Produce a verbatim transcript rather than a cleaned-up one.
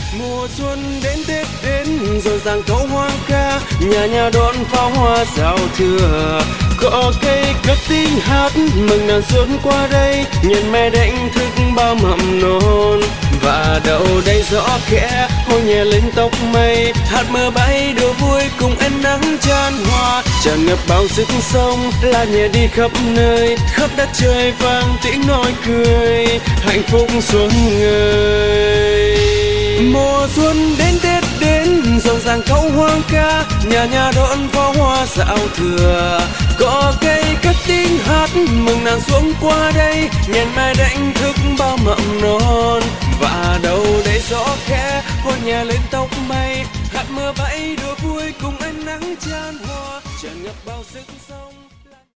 Mùa xuân đến Tết đến rộn ràng câu hoang ca, nhà nhà đón pháo hoa giao thừa. Cỏ cây cất tiếng hát mừng nàng xuân qua đây, nhận mẹ đánh thức bao mầm non. Và đầu đây gió khẽ hôn nhẹ lên tóc mây, hạt mưa bay đùa vui cùng ánh nắng chan hòa, tràn ngập bao sức sống là nhẹ đi khắp nơi, khắp đất trời vang tiếng nói cười hạnh phúc xuân ngời. Mùa xuân đến Tết đến rộn ràng câu hoang ca, nhà nhà đón pháo hoa giao thừa. Cỏ cây cất tiếng hát mừng nàng xuân qua đây, nhàn mai đánh thức bao mộng non. Và đầu đây gió khẽ hôn nhẹ lên tóc mây, hạt mưa bay đùa vui cùng ánh nắng chan hòa, tràn ngập bao sức sống.